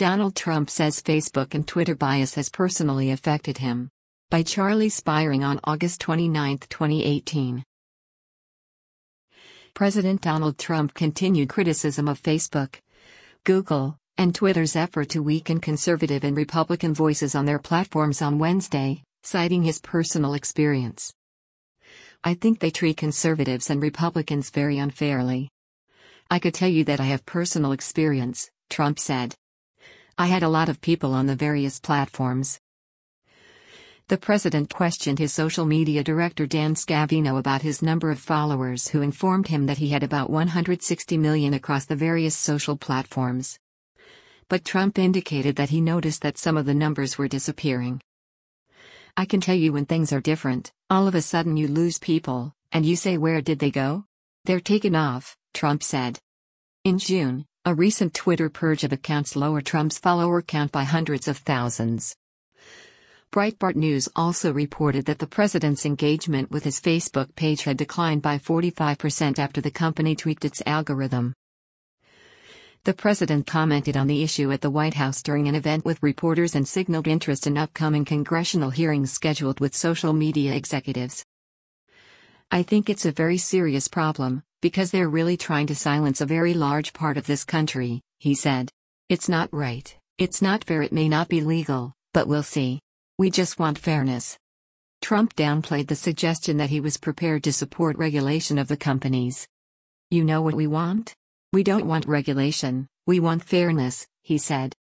Donald Trump says Facebook and Twitter bias has personally affected him. By Charlie Spiring on August 29, 2018. President Donald Trump continued criticism of Facebook, Google, and Twitter's effort to weaken conservative and Republican voices on their platforms on Wednesday, citing his personal experience. "I think they treat conservatives and Republicans very unfairly. I could tell you that I have personal experience," Trump said. "I had a lot of people on the various platforms." The president questioned his social media director Dan Scavino about his number of followers, who informed him that he had about 160 million across the various social platforms. But Trump indicated that he noticed that some of the numbers were disappearing. "I can tell you when things are different, all of a sudden you lose people, and you say, where did they go? They're taken off," Trump said. In June, a recent Twitter purge of accounts lowered Trump's follower count by hundreds of thousands. Breitbart News also reported that the president's engagement with his Facebook page had declined by 45% after the company tweaked its algorithm. The president commented on the issue at the White House during an event with reporters and signaled interest in upcoming congressional hearings scheduled with social media executives. "I think it's a very serious problem, because they're really trying to silence a very large part of this country," he said. "It's not right, it's not fair, it may not be legal, but we'll see. We just want fairness." Trump downplayed the suggestion that he was prepared to support regulation of the companies. "You know what we want? We don't want regulation, we want fairness," he said.